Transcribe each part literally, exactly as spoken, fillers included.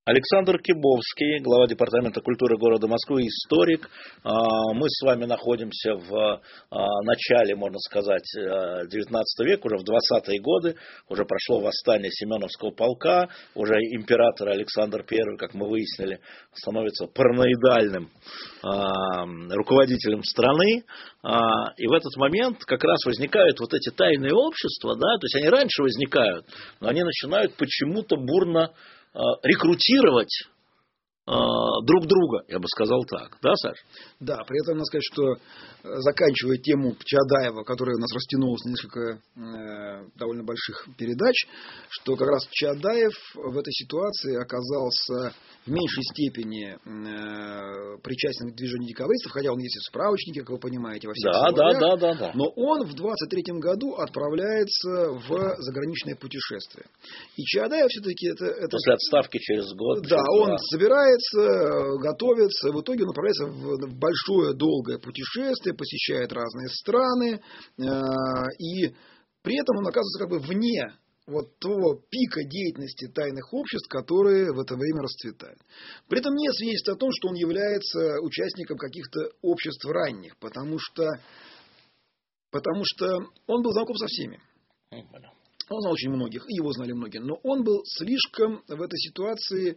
Александр Кибовский, глава Департамента культуры города Москвы, историк. Мы с вами находимся в начале, можно сказать, девятнадцатого века, уже в двадцатые годы. Уже прошло восстание Семеновского полка. Уже император Александр Первый, как мы выяснили, становится параноидальным руководителем страны. И в этот момент как раз возникают вот эти тайные общества, да, то есть они раньше возникают, но они начинают почему-то бурно рекрутировать э, друг друга, я бы сказал так. Да, Саш? Да, при этом надо сказать, что заканчивая тему Чаадаева, которая у нас растянулась на несколько э, довольно больших передач, что как раз Чаадаев в этой ситуации оказался в меньшей степени э, причастен к движению декабристов, хотя он есть и в справочнике, как вы понимаете, во всех да, словарях, да, да, да, да. но он в двадцать третьем году отправляется в заграничное путешествие. И Чаадаев все-таки это... это... После отставки через год. Да, он собирается, готовится, в итоге он отправляется в большое, долгое путешествие, посещает разные страны, и при этом он оказывается как бы вне вот того пика деятельности тайных обществ, которые в это время расцветают. При этом нет свидетельств о том, что он является участником каких-то обществ ранних, потому что, потому что он был знаком со всеми. Он знал очень многих, и его знали многие, но он был слишком в этой ситуации,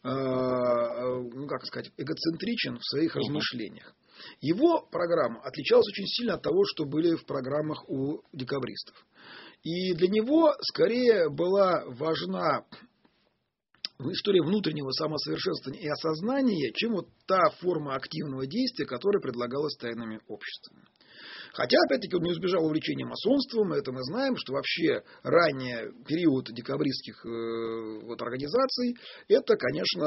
ну как сказать, эгоцентричен в своих размышлениях. Его программа отличалась очень сильно от того, что были в программах у декабристов. И для него скорее была важна история внутреннего самосовершенствования и осознания, чем вот та форма активного действия, которая предлагалась тайными обществами. Хотя, опять-таки, он не избежал увлечения масонством, это мы знаем, что вообще ранний период декабристских э, вот, организаций, это, конечно,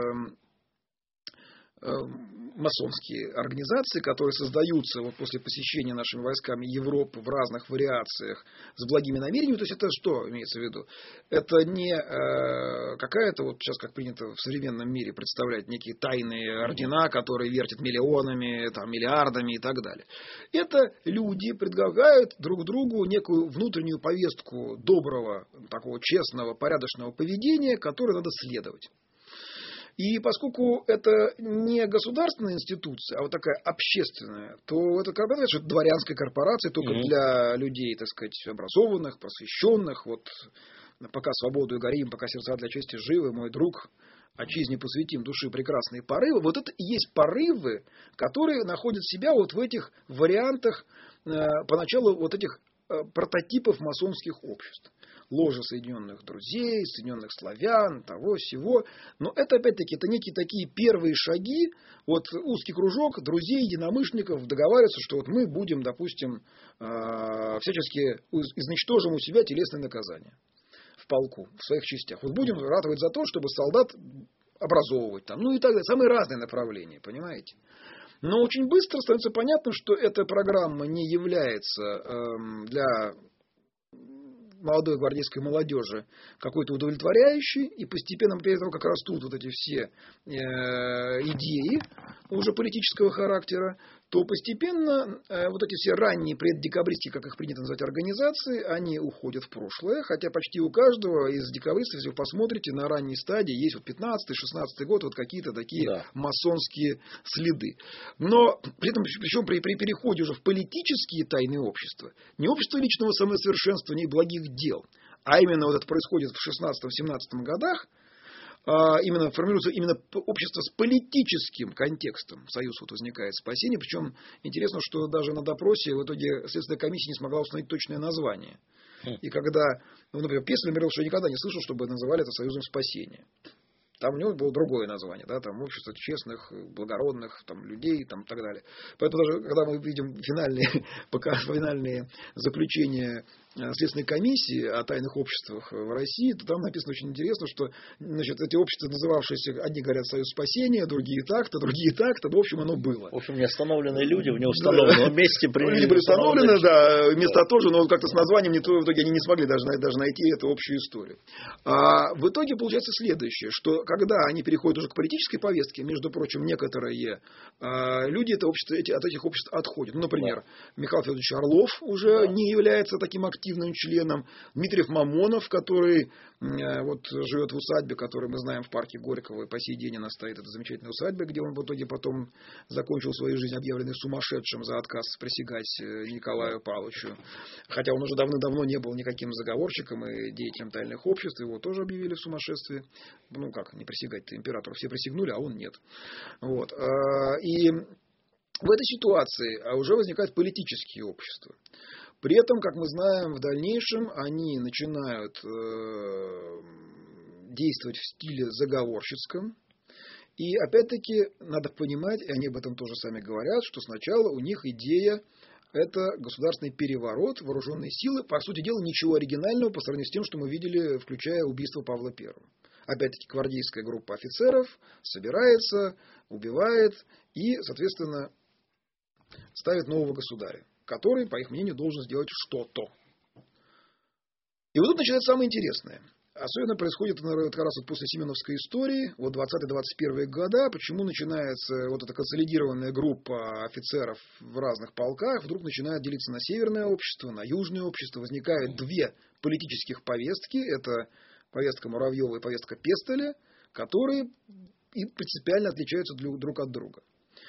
э, э, масонские организации, которые создаются вот после посещения нашими войсками Европы в разных вариациях с благими намерениями. То есть это что имеется в виду? Это не э, какая-то, вот сейчас как принято в современном мире представлять, некие тайные ордена, которые вертят миллионами, там, миллиардами и так далее. Это люди предлагают друг другу некую внутреннюю повестку доброго, такого честного, порядочного поведения, которой надо следовать. И поскольку это не государственная институция, а вот такая общественная, то это как бы дворянская корпорация, только mm-hmm. для людей, так сказать, образованных, просвещенных. Вот пока свободу и горим, пока сердца для чести живы, мой друг, отчизне посвятим души прекрасные порывы. Вот это и есть порывы, которые находят себя вот в этих вариантах, э, поначалу вот этих э, прототипов масонских обществ. Ложа Соединенных Друзей, Соединенных Славян, того всего. Но это, опять-таки, это некие такие первые шаги. Вот узкий кружок друзей, единомышленников договариваются, что вот мы будем, допустим, всячески изничтожим у себя телесные наказания в полку, в своих частях. Вот будем ратовать за то, чтобы солдат образовывать там, ну и так далее. Самые разные направления, понимаете? Но очень быстро становится понятно, что эта программа не является эм, для молодой гвардейской молодежи какой-то удовлетворяющий, и постепенно, перед того, как растут вот эти все э, идеи уже политического характера, то постепенно э, вот эти все ранние преддекабристские, как их принято называть, организации, они уходят в прошлое, хотя почти у каждого из декабристов, если вы посмотрите, на ранней стадии есть вот пятнадцатый-шестнадцатый год, вот какие-то такие да. масонские следы. Но при этом, причем при, при переходе уже в политические тайные общества, не общество личного самосовершенствования и благих дел, а именно вот это происходит в шестнадцатом-семнадцатом годах, именно формируется именно общество с политическим контекстом. Союз вот возникает «Спасение». Причем интересно, что даже на допросе в итоге Следственная комиссия не смогла установить точное название. И когда, ну, например, Пестель говорил, что никогда не слышал, чтобы называли это «Союзом спасения». Там у него было другое название, да, там общество честных, благородных там, людей там, и так далее. Поэтому даже когда мы видим финальные, пока финальные заключения Следственной комиссии о тайных обществах в России, то там написано очень интересно, что значит, эти общества, называвшиеся, одни говорят «Союз спасения», другие так-то, другие так-то, в общем, оно было. В общем, неустановленные люди в неустановленном месте приняли. Люди были установлены, да, места тоже, но как-то с названием не то, в итоге они не смогли даже, даже найти эту общую историю. А в итоге получается следующее, что когда они переходят уже к политической повестке, между прочим, некоторые а, люди это общество, эти, от этих обществ отходят. Ну, например, да. Михаил Федорович Орлов уже да. не является таким активным активным членом. Дмитриев Мамонов, который вот живет в усадьбе, которую мы знаем в парке Горького, и по сей день она стоит, это замечательная усадьба, где он в итоге потом закончил свою жизнь, объявленный сумасшедшим за отказ присягать Николаю Павловичу. Хотя он уже давно-давно не был никаким заговорщиком и деятелем тайных обществ, его тоже объявили в сумасшествии. Ну как, не присягать-то императору, все присягнули, а он нет. Вот. И в этой ситуации уже возникают политические общества. При этом, как мы знаем, в дальнейшем они начинают действовать в стиле заговорщицком. И опять-таки надо понимать, и они об этом тоже сами говорят, что сначала у них идея — это государственный переворот, вооруженные силы. По сути дела, ничего оригинального по сравнению с тем, что мы видели, включая убийство Павла Первого. Опять-таки гвардейская группа офицеров собирается, убивает и, соответственно, ставит нового государя, который, по их мнению, должен сделать что-то. И вот тут начинается самое интересное. Особенно происходит наверное, как раз вот после Семеновской истории, вот двадцатые-двадцать первые года, почему начинается вот эта консолидированная группа офицеров в разных полках, вдруг начинает делиться на северное общество, на южное общество, возникают две политических повестки, это повестка Муравьева и повестка Пестеля, которые и принципиально отличаются друг от друга.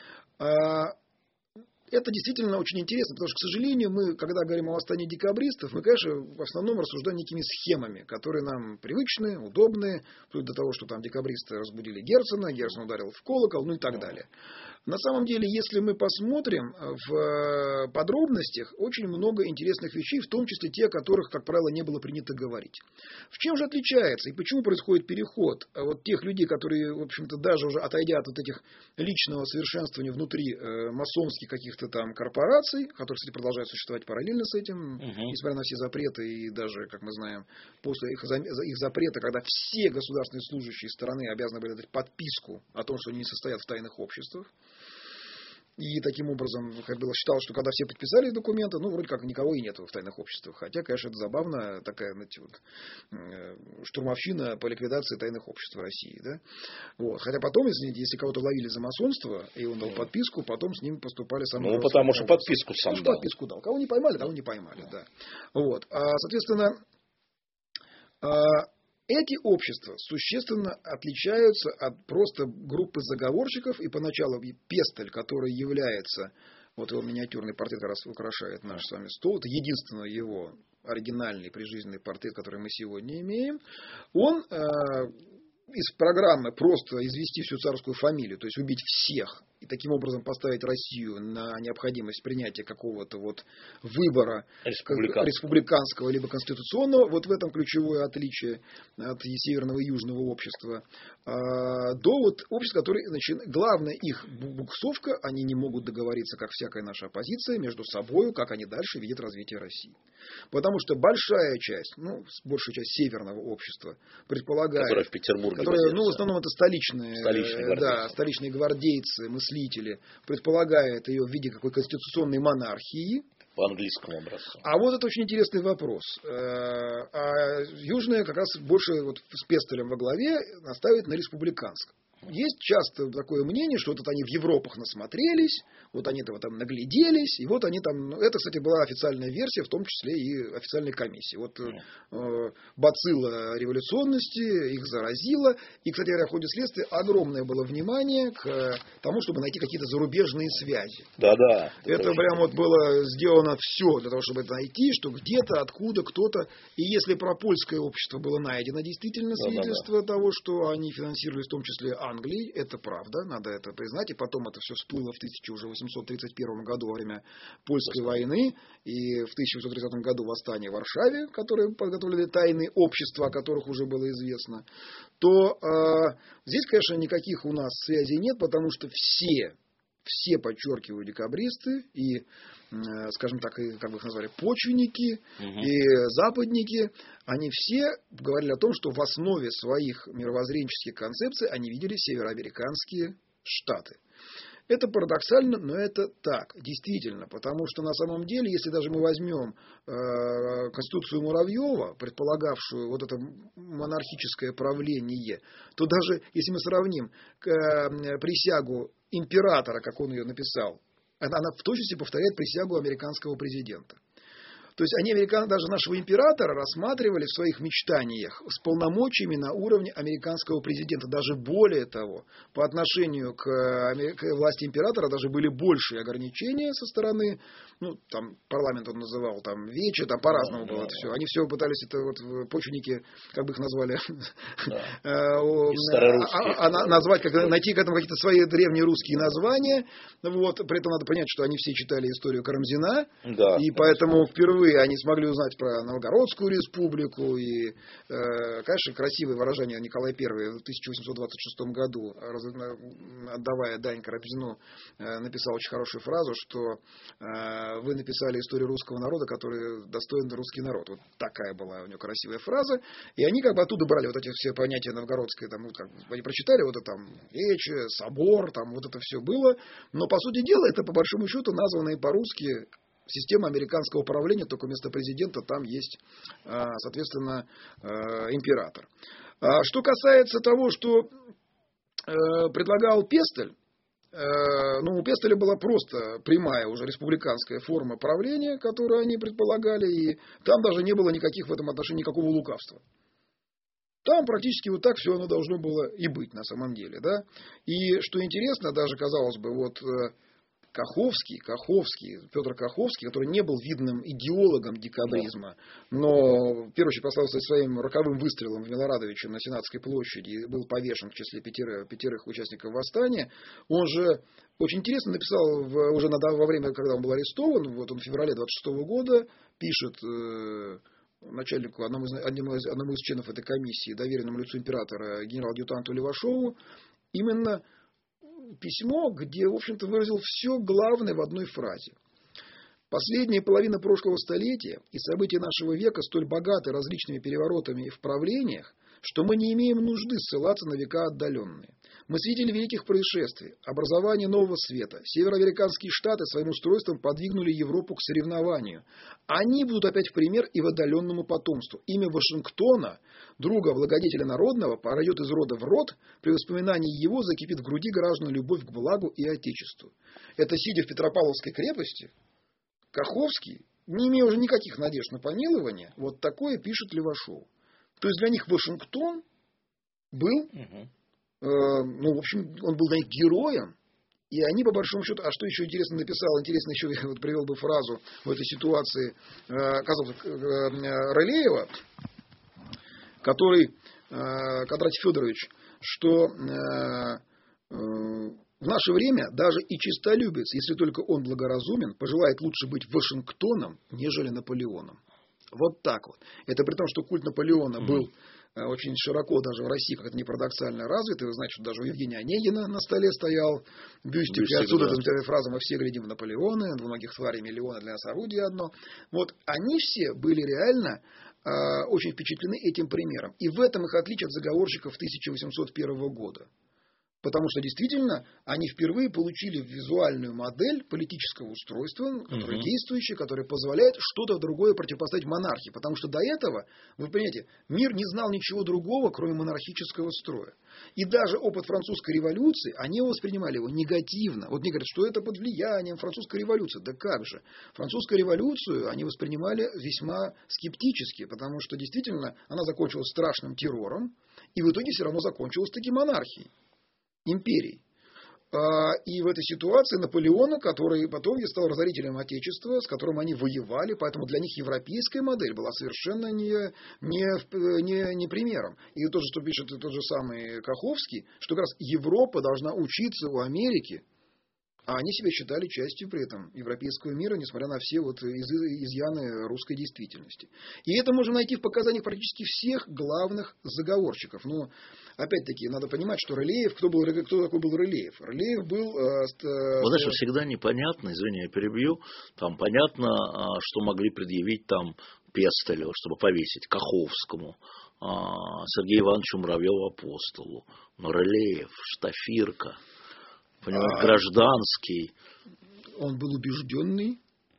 Это действительно очень интересно, потому что, к сожалению, мы, когда говорим о восстании декабристов, мы, конечно, в основном рассуждаем некими схемами, которые нам привычны, удобны, вплоть до того, что там декабристы разбудили Герцена, Герцен ударил в колокол, ну и так далее. На самом деле, если мы посмотрим в подробностях, очень много интересных вещей, в том числе те, о которых, как правило, не было принято говорить. В чем же отличается и почему происходит переход вот тех людей, которые, в общем-то, даже уже отойдя от вот этих личного совершенствования внутри масонских каких-то там корпораций, которые, кстати, продолжают существовать параллельно с этим, угу. несмотря на все запреты и даже, как мы знаем, после их, их запрета, когда все государственные служащие стороны обязаны были дать подписку о том, что они не состоят в тайных обществах. И таким образом, как было считалось, что когда все подписали документы, ну, вроде как никого и нет в тайных обществах. Хотя, конечно, это забавно, такая, знаете, вот, штурмовщина по ликвидации тайных обществ в России. Да? Вот. Хотя потом, если, если кого-то ловили за масонство, и он дал подписку, потом с ним поступали самые... Ну, потому что подписку сам дал. подписку дал. Кого не поймали, того не поймали, да. Вот. А, соответственно... Эти общества существенно отличаются от просто группы заговорщиков, и поначалу Пестель, который является, вот его миниатюрный портрет как раз украшает наш с вами стол, это единственный его оригинальный прижизненный портрет, который мы сегодня имеем, он э, из программы просто извести всю царскую фамилию, то есть убить всех, и таким образом поставить Россию на необходимость принятия какого-то вот выбора республиканского. республиканского либо конституционного, вот в этом ключевое отличие от северного и южного общества, до вот общества, которые, значит, главная их буксовка, они не могут договориться, как всякая наша оппозиция, между собой, как они дальше видят развитие России. Потому что большая часть, ну, большая часть северного общества предполагает... Которая в Петербурге. Которая, ну, в основном это столичные, столичные, да, столичные гвардейцы, мыслители, предполагает ее в виде какой конституционной монархии. По английскому образцу. А вот это очень интересный вопрос. А южная как раз больше вот с Пестелем во главе наставит на республиканском. Есть часто такое мнение, что вот они в Европах насмотрелись, вот они там нагляделись, и вот они там... Ну, это, кстати, была официальная версия, в том числе и официальной комиссии. Вот э, бацилла революционности их заразила. И, кстати говоря, в ходе следствия огромное было внимание к тому, чтобы найти какие-то зарубежные связи. Да-да. Это прям вот было сделано все для того, чтобы это найти, что где-то, откуда, кто-то... И если про польское общество было найдено действительно свидетельство Да-да-да. того, что они финансировались в том числе Англии, это правда, надо это признать, и потом это все всплыло в тысяча восемьсот тридцать первом году во время Польской войны, и в тысяча восемьсот тридцатом году восстание в Варшаве, которые подготовили тайные общества, о которых уже было известно, то э, здесь, конечно, никаких у нас связей нет, потому что все, все, подчеркиваю, декабристы и, э, скажем так, и, как бы их назвали, почвенники угу. и западники, они все говорили о том, что в основе своих мировоззренческих концепций они видели североамериканские штаты. Это парадоксально, но это так, действительно, потому что на самом деле, если даже мы возьмем э, Конституцию Муравьева, предполагавшую вот это монархическое правление, то даже если мы сравним э, присягу императора, как он ее написал, она, она в точности повторяет присягу американского президента. То есть они, американцы, даже нашего императора рассматривали в своих мечтаниях с полномочиями на уровне американского президента. Даже более того, по отношению к, к власти императора даже были большие ограничения со стороны, ну, там, парламент он называл, там, вече, там, по-разному было это все. Они все пытались, это вот, почвенники, как бы их назвали, назвать, найти к этому какие-то свои древние русские названия. Вот. При этом надо понять, что они все читали историю Карамзина, и поэтому впервые они смогли узнать про Новгородскую республику и, э, конечно, красивые выражения Николай Первый в тысяча восемьсот двадцать шестом году, отдавая дань Карамзину, э, написал очень хорошую фразу, что э, вы написали историю русского народа, который достоин русский народ. Вот такая была у него красивая фраза. И они как бы оттуда брали вот эти все понятия новгородской, там, ну, как, они прочитали вот это там Вече, собор, там вот это все было. Но по сути дела это по большому счету названные по-русски система американского управления, только вместо президента там есть, соответственно, император. Что касается того, что предлагал Пестель, ну, у Пестеля была просто прямая уже республиканская форма правления, которую они предполагали, и там даже не было никаких в этом отношении никакого лукавства. Там практически вот так все оно должно было и быть на самом деле, да. И что интересно, даже казалось бы, вот Каховский, Каховский, Петр Каховский, который не был видным идеологом декабризма, но, в первую очередь, прославился своим роковым выстрелом в Милорадовича на Сенатской площади и был повешен в числе пятерых, пятерых участников восстания. Он же очень интересно написал в, уже на, во время, когда он был арестован, вот он в феврале двадцать шестого года пишет э, начальнику, одному из, одному, из, одному из членов этой комиссии, доверенному лицу императора, генерал-адъютанту Левашову, именно письмо, где, в общем-то, выразил все главное в одной фразе. Последняя половина прошлого столетия и события нашего века столь богаты различными переворотами в правлениях, что мы не имеем нужды ссылаться на века отдаленные. Мы свидетели великих происшествий, образования нового света. Североамериканские штаты своим устройством подвигнули Европу к соревнованию. Они будут опять в пример и в отдаленному потомству. Имя Вашингтона, друга благодетеля народного, пройдет из рода в род, при воспоминании его закипит в груди граждан любовь к благу и отечеству. Это, сидя в Петропавловской крепости, Каховский, не имея уже никаких надежд на помилование, вот такое пишет Левашов. То есть для них Вашингтон был, угу. э, ну, в общем, он был для них героем, и они, по большому счету, а что еще интересно написал, интересно еще, я вот привел бы фразу в этой ситуации, э, казалось, э, Рылеева, который, э, Кондратий Федорович, что э, э, в наше время даже и честолюбец, если только он благоразумен, пожелает лучше быть Вашингтоном, нежели Наполеоном. Вот так вот. Это при том, что культ Наполеона mm-hmm. был э, очень широко даже в России, как это не парадоксально, развит. И вы знаете, что даже у Евгения Онегина на столе стоял бюстик. бюстик и отсюда да. эта фраза «Мы все глядим в Наполеона», «У многих тварей миллионы, для нас орудие одно». Вот они все были реально э, очень впечатлены этим примером. И в этом их отличие от заговорщиков тысяча восемьсот первого года. Потому что действительно они впервые получили визуальную модель политического устройства, которое угу. действующее, которое позволяет что-то другое противопоставить монархии. Потому что до этого, вы понимаете, мир не знал ничего другого, кроме монархического строя. И даже опыт французской революции, они воспринимали его негативно. Вот мне говорят, что это под влиянием французской революции. Да как же? Французскую революцию они воспринимали весьма скептически, потому что действительно она закончилась страшным террором, и в итоге все равно закончилась таки монархией. Империй. И в этой ситуации Наполеона, который потом стал разорителем Отечества, с которым они воевали, поэтому для них европейская модель была совершенно не, не, не, не примером. И то же, что пишет тот же самый Каховский, что как раз Европа должна учиться у Америки, а они себя считали частью при этом европейского мира, несмотря на все вот изъяны русской действительности. И это можно найти в показаниях практически всех главных заговорщиков. Но, опять-таки, надо понимать, что Рылеев, кто, был, кто такой был Рылеев? Рылеев был... Э, э, знаешь, всегда непонятно, извини, я перебью, там понятно, что могли предъявить там Пестелю, чтобы повесить, Каховскому, Сергею Ивановичу Муравьеву-Апостолу. Но Рылеев, Штафирка... Понимаете, гражданский. Он был убежденный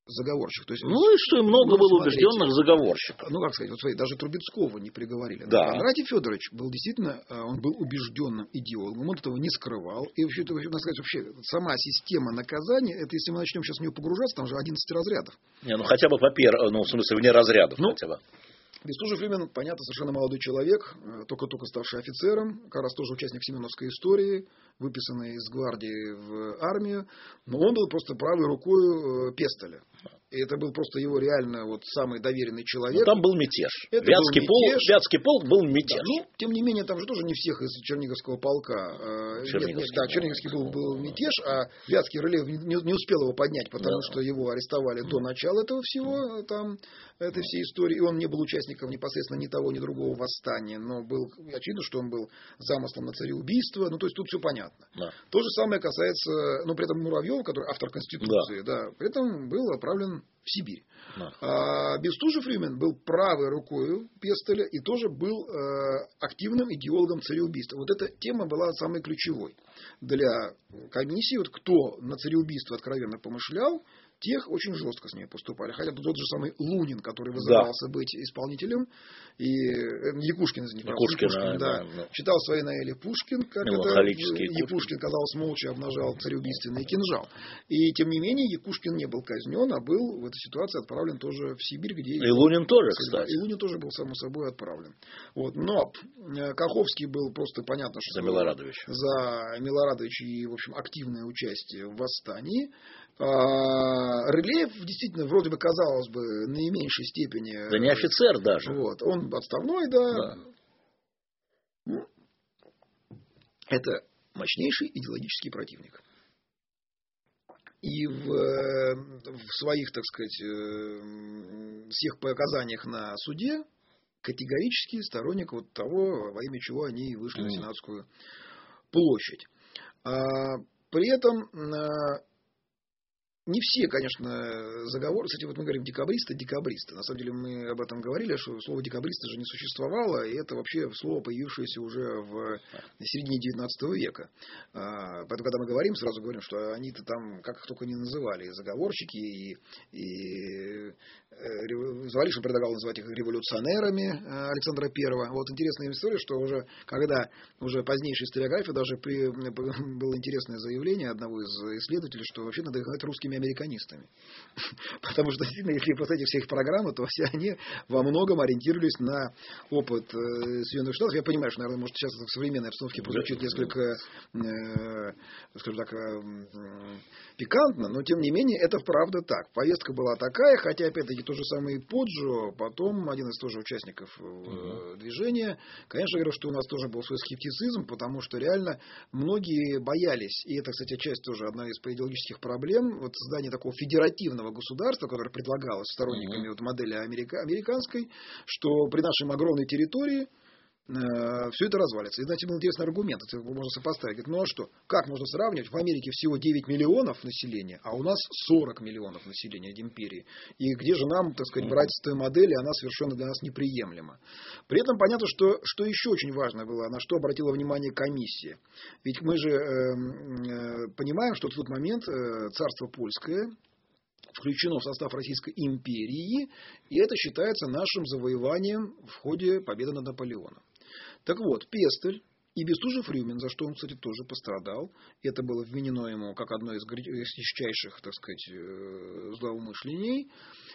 заговорщиков. То есть, ну и что, и много было смотрите, убежденных заговорщиков. Ну, как сказать, вот смотри, даже Трубецкого не приговорили. Да. Кондратий Федорович был действительно, он был убежденным идеологом, он этого не скрывал. И вообще, это, надо сказать, вообще сама система наказания, это если мы начнем сейчас в нее погружаться, там же одиннадцать разрядов. Не, ну хотя бы по первому, ну в смысле вне разрядов ну, хотя бы. Бестужев-Рюмин, понятно, совершенно молодой человек, только-только ставший офицером, как раз тоже участник Семеновской истории, выписанный из гвардии в армию, но он был просто правой рукой Пестеля. И это был просто его реально вот самый доверенный человек. Но там был мятеж. Это Вятский, был мятеж. Полк, Вятский полк был мятеж. Да, ну, тем не менее, там же тоже не всех из Черниговского полка. Черниговский, нет, нет, да, Черниговский был, был мятеж, а Вятский Рылеев не, не успел его поднять, потому да. что его арестовали до начала этого всего, там, этой всей истории. И он не был участником непосредственно ни того, ни другого восстания, но был, очевидно, что он был замыслом на цареубийство. Ну, то есть тут все понятно. Да. То же самое касается, ну, при этом Муравьев, который автор Конституции, да. Да, при этом был отправлен в Сибирь. Да. А Бестужев-Рюмин был правой рукой Пестеля и тоже был э, активным идеологом цареубийства. Вот эта тема была самой ключевой для комиссии. Вот кто на цареубийство откровенно помышлял, тех очень жестко с ней поступали. Хотя тот же самый Лунин, который вызывался да. быть исполнителем, и Якушкин из них, Якушкин, Якушкин да, да. читал свои Наэли Пушкин, как это Якушкин, казалось, молча обнажал цареубийственный кинжал. И тем не менее Якушкин не был казнен, а был в этой ситуации отправлен тоже в Сибирь, где и Лунин тоже, кстати. И Лунин тоже был само собой отправлен. Вот. Но Каховский был просто понятно, что за Милорадовича. За Милорадовича и, в общем, активное участие в восстании. Рылеев действительно, вроде бы, казалось бы, в наименьшей степени... Да не офицер даже. Вот, он отставной, да. да. Это мощнейший идеологический противник. И в, в своих, так сказать, всех показаниях на суде категорически сторонник вот того, во имя чего они вышли mm. на Сенатскую площадь. При этом... Не все, конечно, заговоры, кстати, вот мы говорим декабристы, декабристы. На самом деле мы об этом говорили, что слово декабристы же не существовало, и это вообще слово, появившееся уже в середине девятнадцатого века. Поэтому, когда мы говорим, сразу говорим, что они-то там, как их только не называли, и заговорщики, и, и Завалишин предлагал называть их революционерами Александра Первого. Вот интересная история, что уже, когда уже позднейшей историографии даже при, было интересное заявление одного из исследователей, что вообще надо их называть русскими американистами. Потому что, действительно, если посмотреть все их программы, то все они во многом ориентировались на опыт Соединенных Штатов. Я понимаю, что, наверное, может, сейчас в современной обстановке прозвучит несколько, э, скажем так, э, пикантно, но, тем не менее, это правда так. Повестка была такая, хотя, опять-таки, тот же самый Поджо, потом один из тоже участников uh-huh. движения, конечно, говорил, что у нас тоже был свой скептицизм, потому что реально многие боялись, и это, кстати, часть тоже одна из идеологических проблем, вот создание такого федеративного государства, которое предлагалось сторонниками uh-huh. вот модели америка, американской, что при нашей огромной территории все это развалится. И, знаете, был интересный аргумент, это можно сопоставить. Говорит, ну а что, как можно сравнивать? В Америке всего девять миллионов населения, а у нас сорок миллионов населения империи. И где же нам, так сказать, брать с той модели, она совершенно для нас неприемлема. При этом понятно, что, что еще очень важно было, на что обратила внимание комиссия. Ведь мы же э, э, понимаем, что в тот момент э, царство польское включено в состав Российской империи, и это считается нашим завоеванием в ходе победы над Наполеоном. Так вот, Пестель и Бестужев-Рюмин, за что он, кстати, тоже пострадал, это было вменено ему как одно из ярчайших, так сказать, злоумышлений,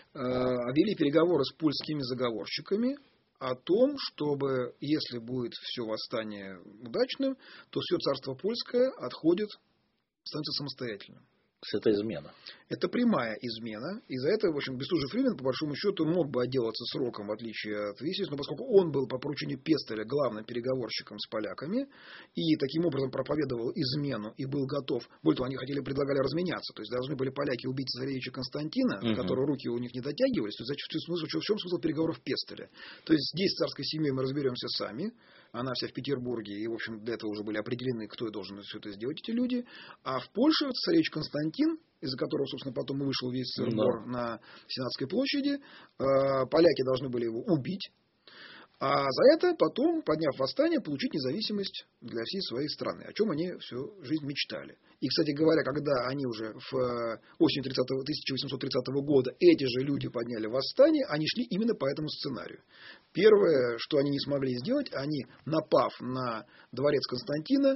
вели переговоры с польскими заговорщиками о том, чтобы, если будет все восстание удачным, то все царство польское отходит, становится самостоятельным. Это измена. Это прямая измена. И за это, в общем, Бестужев-Рюмин, по большому счету, мог бы отделаться сроком, в отличие от Висис, но поскольку он был по поручению Пестеля главным переговорщиком с поляками, и таким образом проповедовал измену и был готов, более того, они хотели, предлагали разменяться, то есть должны были поляки убить царевича Константина, угу. которого руки у них не дотягивались, то есть в чем смысл переговоров Пестеля? То есть здесь с царской семьей мы разберемся сами, она вся в Петербурге, и, в общем, для этого уже были определены, кто должен все это сделать, эти люди. А в Польше царевич Константин, из-за которого, собственно, потом и вышел весь сыр-бор no. на Сенатской площади, поляки должны были его убить. А за это потом, подняв восстание, получить независимость для всей своей страны, о чем они всю жизнь мечтали. И, кстати говоря, когда они уже в осенью тысяча восемьсот тридцатого года, эти же люди подняли восстание, они шли именно по этому сценарию. Первое, что они не смогли сделать, они, напав на дворец Константина,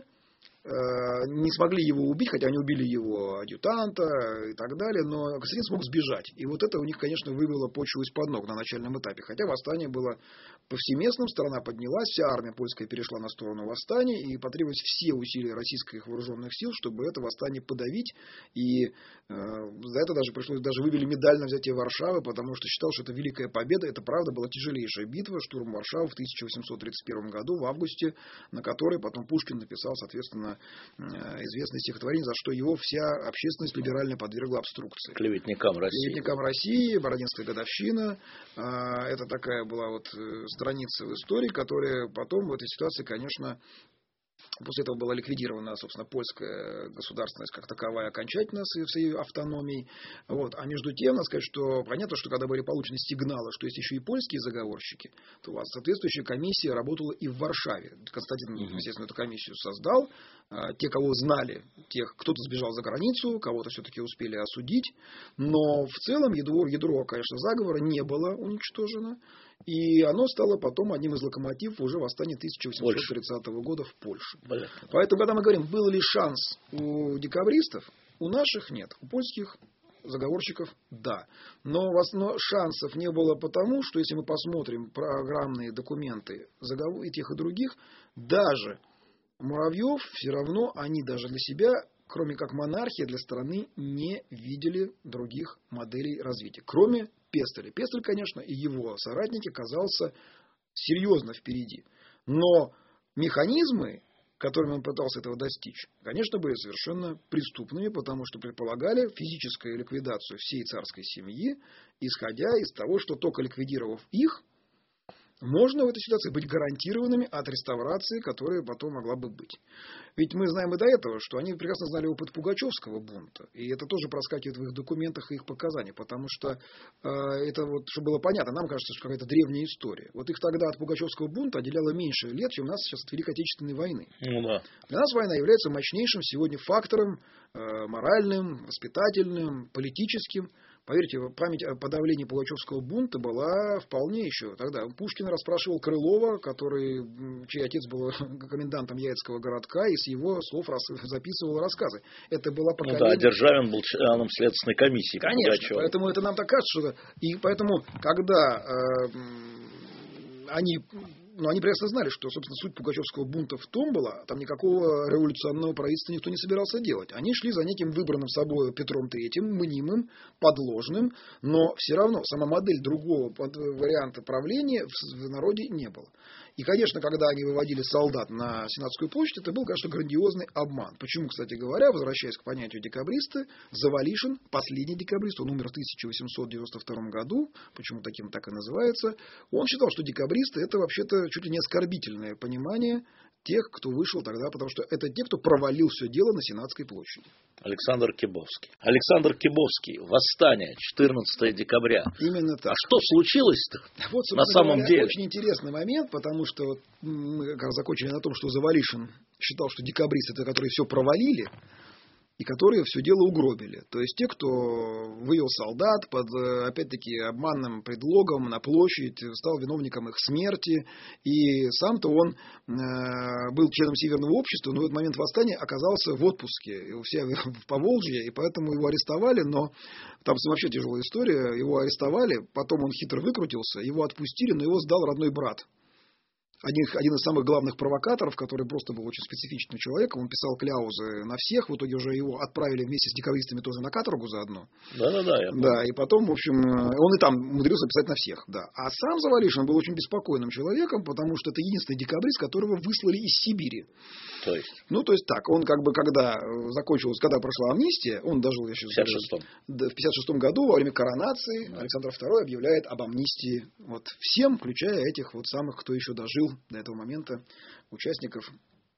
не смогли его убить, хотя они убили его адъютанта и так далее, но Константин смог сбежать. И вот это у них, конечно, вывело почву из-под ног на начальном этапе. Хотя восстание было повсеместным, страна поднялась, вся армия польская перешла на сторону восстания, и потребовались все усилия российских вооруженных сил, чтобы это восстание подавить. И э, за это даже пришлось, даже вывели медаль на взятие Варшавы, потому что считал, что это великая победа. Это, правда, была тяжелейшая битва, штурм Варшавы в тысяча восемьсот тридцать первом году, в августе, на которой потом Пушкин написал, соответственно, известное стихотворение, за что его вся общественность либеральная подвергла обструкции. Клеветникам России. Клеветникам России, Бородинская годовщина. Это такая была вот страница в истории, которая потом в этой ситуации, конечно, после этого была ликвидирована, собственно, польская государственность как таковая окончательно с всей автономией. Вот. А между тем, надо сказать, что понятно, что когда были получены сигналы, что есть еще и польские заговорщики, то у вас соответствующая комиссия работала и в Варшаве. Константин, угу. естественно, эту комиссию создал. Те, кого знали, тех, кто-то сбежал за границу, кого-то все-таки успели осудить. Но в целом ядро, ядро, конечно, заговора не было уничтожено. И оно стало потом одним из локомотивов уже восстания тысяча восемьсот тридцатого года в Польше. Понятно. Поэтому, когда мы говорим, был ли шанс у декабристов, у наших нет. У польских заговорщиков да. Но, но шансов не было потому, что если мы посмотрим программные документы и тех, и других, даже Муравьев, все равно они даже для себя, кроме как монархия, для страны не видели других моделей развития. Кроме Пестеля. Пестель, конечно, и его соратники казался серьезно впереди. Но механизмы, которыми он пытался этого достичь, конечно, были совершенно преступными, потому что предполагали физическую ликвидацию всей царской семьи, исходя из того, что только ликвидировав их, можно в этой ситуации быть гарантированными от реставрации, которая потом могла бы быть. Ведь мы знаем и до этого, что они прекрасно знали опыт Пугачевского бунта. И это тоже проскакивает в их документах и их показаниях. Потому что э, это вот, чтобы было понятно, нам кажется, что какая-то древняя история. Вот их тогда от Пугачевского бунта отделяло меньше лет, чем нас сейчас от Великой Отечественной войны. Ну, да. Для нас война является мощнейшим сегодня фактором э, моральным, воспитательным, политическим. Поверьте, память о подавлении Пугачевского бунта была вполне еще тогда. Пушкин расспрашивал Крылова, который, чей отец был комендантом Яицкого городка, и с его слов рас, записывал рассказы. Это была поколение... Ну да, Державин был членом следственной комиссии. Конечно, Пугачева. Поэтому это нам так кажется, что... И поэтому, когда э, они... Но они прекрасно знали, что, собственно, суть Пугачевского бунта в том была, там никакого революционного правительства никто не собирался делать. Они шли за неким выбранным собой Петром Третьим, мнимым, подложным, но все равно сама модель другого варианта правления в народе не было. И, конечно, когда они выводили солдат на Сенатскую площадь, это был, конечно, грандиозный обман. Почему, кстати говоря, возвращаясь к понятию декабристы, Завалишин, последний декабрист, он умер в тысяча восемьсот девяносто втором году, почему таким так и называется, он считал, что декабристы это вообще-то чуть ли не оскорбительное понимание тех, кто вышел тогда, потому что это те, кто провалил все дело на Сенатской площади. Александр Кибовский. Александр Кибовский. Восстание. четырнадцатого декабря. Именно так. А что случилось-то вот, на самом говоря, деле? Очень интересный момент, потому что вот мы как раз закончили на том, что Завалишин считал, что декабристы это которые все провалили, и которые все дело угробили. То есть те, кто вывел солдат под, опять-таки, обманным предлогом на площадь, стал виновником их смерти. И сам-то он э, был членом Северного общества, но в этот момент восстания оказался в отпуске. У себя в Поволжье, и поэтому его арестовали. Но там вообще тяжелая история. Его арестовали, потом он хитро выкрутился, его отпустили, но его сдал родной брат. Один, один из самых главных провокаторов, который просто был очень специфичным человеком, он писал кляузы на всех, в итоге уже его отправили вместе с декабристами тоже на каторгу заодно. Да-да-да. Да, и потом, в общем, он и там умудрился писать на всех, да. А сам Завалишин был очень беспокойным человеком, потому что это единственный декабрист, которого выслали из Сибири. То есть? Ну, то есть так, он как бы, когда закончилась, когда прошла амнистия, он дожил еще в пятьдесят шестом. В пятьдесят шестом году во время коронации да. Александр Второй объявляет об амнистии вот всем, включая этих вот самых, кто еще дожил до этого момента, участников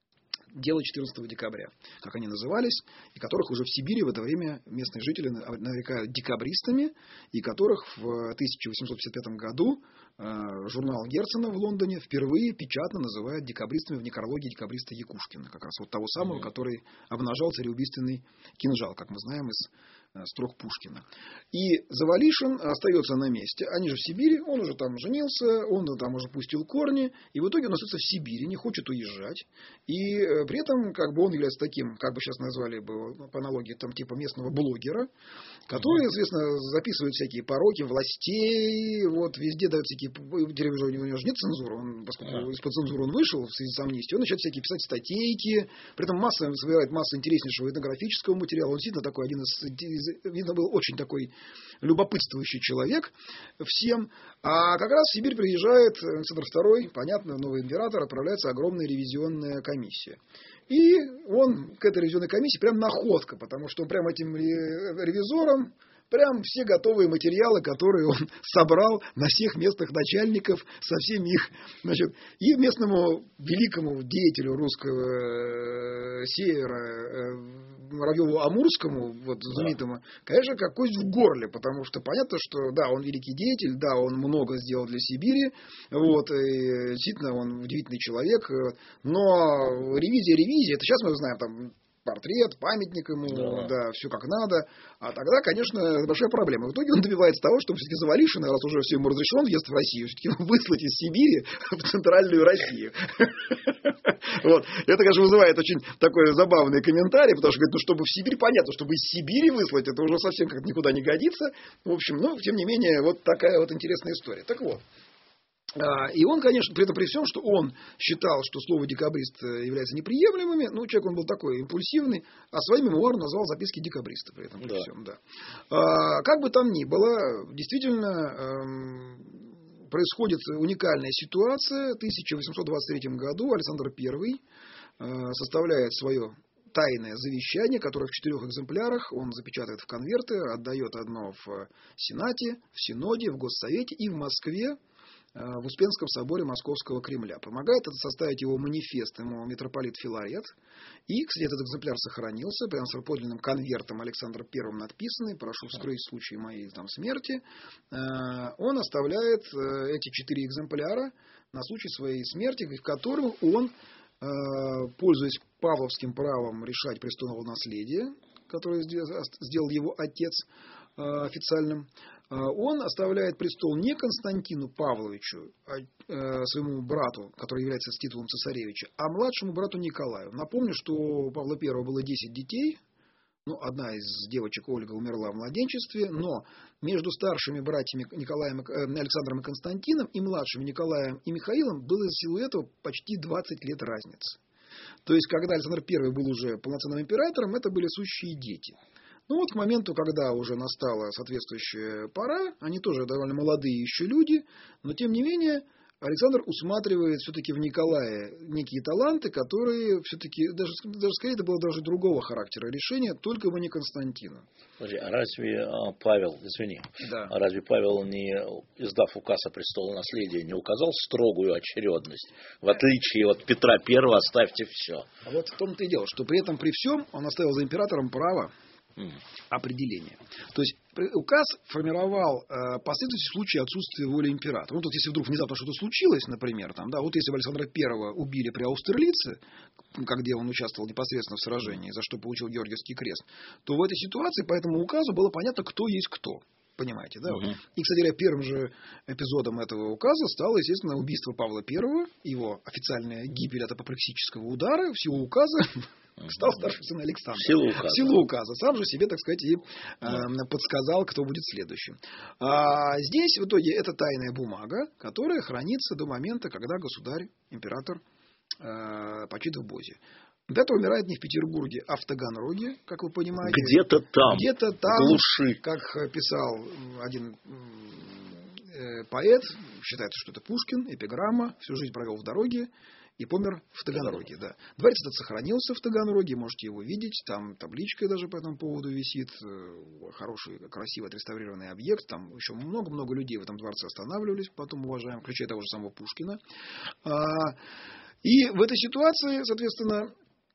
дело четырнадцатого декабря, как они назывались, и которых уже в Сибири в это время местные жители нарекают декабристами, и которых в тысяча восемьсот пятьдесят пятом году журнал Герцена в Лондоне впервые печатно называет декабристами в некрологе декабриста Якушкина, как раз вот того самого, mm-hmm. который обнажал цареубийственный кинжал, как мы знаем из строк Пушкина. И Завалишин остается на месте. Они же в Сибири, он уже там женился, он там уже пустил корни, и в итоге он остается в Сибири, не хочет уезжать. И при этом как бы он является таким, как бы сейчас назвали бы по аналогии, там типа местного блогера, который, известно, записывает всякие пороки властей, вот везде дает всякие, в телевизоре у него же нет цензуры, он, поскольку а. из-под цензуры он вышел в связи с амнистией, он начинает всякие писать статейки, при этом масса, собирает массу интереснейшего этнографического материала. Он действительно такой один из видно, был очень такой любопытствующий человек всем. А как раз в Сибирь приезжает Александр второй, понятно, новый император, отправляется огромная ревизионная комиссия. И он к этой ревизионной комиссии прям находка, потому что он прям этим ревизором прям все готовые материалы, которые он собрал на всех местных начальников, со всеми их, значит, и местному великому деятелю русского севера Муравьеву Амурскому, вот знаменитому, да. конечно, как кость в горле, потому что понятно, что да, он великий деятель, да, он много сделал для Сибири, вот, и действительно, он удивительный человек, но ревизия, ревизия, это сейчас мы знаем, там, портрет, памятник ему, да. да, все как надо. А тогда, конечно, большая проблема. В итоге он добивается того, чтобы все-таки Завалишина, раз уже все ему разрешен въезд в Россию, все-таки выслать из Сибири в центральную Россию. Вот. Это, конечно, вызывает очень такой забавный комментарий, потому что, говорит, ну, чтобы в Сибирь, понятно, чтобы из Сибири выслать, это уже совсем как никуда не годится. В общем, но, тем не менее, вот такая вот интересная история. Так вот. И он, конечно, при этом при всем, что он считал, что слово декабрист является неприемлемыми, ну, человек он был такой импульсивный, а своим мемуаром назвал записки декабриста при этом при да. всем, да. А, как бы там ни было, действительно эм, происходит уникальная ситуация. В тысяча восемьсот двадцать третьем году Александр Первый э, составляет свое тайное завещание, которое в четырех экземплярах он запечатывает в конверты, отдает одно в Сенате, в Синоде, в Госсовете и в Москве, в Успенском соборе Московского Кремля. Помогает это составить его манифест ему митрополит Филарет. И, кстати, этот экземпляр сохранился, прямо с подлинным конвертом Александром Первым надписанный, прошу вскрыть в случае моей там смерти. Он оставляет эти четыре экземпляра на случай своей смерти, в которых он, пользуясь павловским правом решать престоловое наследие, которое сделал его отец официальным, он оставляет престол не Константину Павловичу, а своему брату, который является с титулом цесаревича, а младшему брату Николаю. Напомню, что у Павла Первого было десять детей. Ну, одна из девочек, Ольга, умерла в младенчестве, но между старшими братьями Николаем, Александром и Константином и младшими Николаем и Михаилом было из-за силы этого почти двадцать лет разницы. То есть, когда Александр Первый был уже полноценным императором, это были сущие дети. Ну вот к моменту, когда уже настала соответствующая пора, они тоже довольно молодые еще люди, но тем не менее Александр усматривает все-таки в Николае некие таланты, которые все-таки, даже, даже скорее это было даже другого характера решения, только бы не Константина. Подожди, а разве Павел, извини, да. а разве Павел, не издав указ о престолонаследии, не указал строгую очередность? В отличие от Петра Первого, оставьте все. А вот в том-то и дело, что при этом при всем он оставил за императором право определение. То есть указ формировал э, последовательность в случае отсутствия воли императора. Ну, тут если вдруг внезапно что-то случилось, например, там, да, вот если бы Александра Первого убили при Аустерлице, где он участвовал непосредственно в сражении, за что получил Георгиевский крест, то в этой ситуации по этому указу было понятно, кто есть кто. Понимаете, да? Uh-huh. И, кстати говоря, первым же эпизодом этого указа стало, естественно, убийство Павла Первого, его официальная гибель от апоплексического удара, всего указа. Стал старший сын Александр. В силу указа. В силу указа. Сам же себе, так сказать, и э, подсказал, кто будет следующим. А здесь, в итоге, это тайная бумага, которая хранится до момента, когда государь, император, э, почит в Бозе. Император умирает не в Петербурге, а в Таганроге, как вы понимаете. Где-то там. Где-то там. Глуши. Как писал один э, поэт, считается, что это Пушкин, эпиграмма, всю жизнь провел в дороге. И помер в Таганроге, да. Дворец этот сохранился в Таганроге, можете его видеть. Там табличка даже по этому поводу висит. Хороший, красивый отреставрированный объект. Там еще много-много людей в этом дворце останавливались, потом уважаем, включая того же самого Пушкина. И в этой ситуации, соответственно,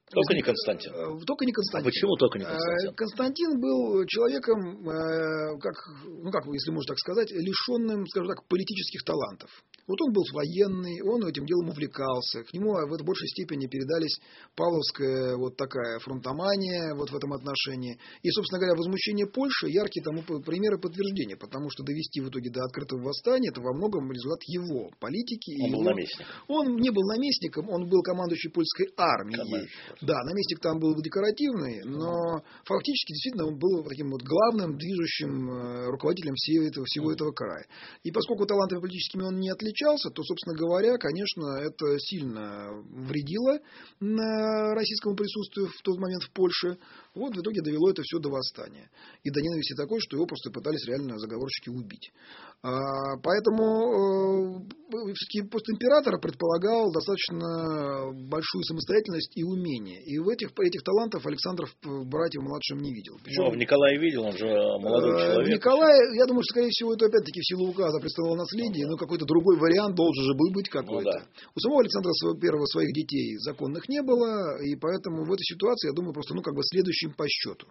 Только не Константин. Только не Константин. А почему только не Константин? Константин был человеком, как, ну как, если можно так сказать, лишенным, скажем так, политических талантов. Вот он был военный, он этим делом увлекался. К нему в большей степени передались павловская вот такая фронтомания вот в этом отношении. И, собственно говоря, возмущение Польши яркие тому примеры подтверждения, потому что довести в итоге до открытого восстания это во многом результат его политики. Он был его... наместником. Он не был наместником, он был командующий польской армией. Да, наместник там был декоративный, но фактически действительно он был таким вот главным движущим руководителем всего этого, всего этого края. И поскольку талантами политическими он не отличался, то, собственно говоря, конечно, это сильно вредило российскому присутствию в тот момент в Польше. Вот в итоге довело это все до восстания. И до ненависти такой, что его просто пытались реально заговорщики убить. Поэтому все-таки пост императора предполагал достаточно большую самостоятельность и умение. И в этих, этих талантов Александров братьев младшим не видел. Причем, ну, в Николае видел, он же молодой человек. В Николае, я думаю, что, скорее всего, это опять-таки в силу указа представного наследия, ну, да. но какой-то другой вариант должен же быть какой-то. Ну, да. У самого Александра первого своих детей законных не было, и поэтому в этой ситуации, я думаю, просто ну, как бы следующим по счету.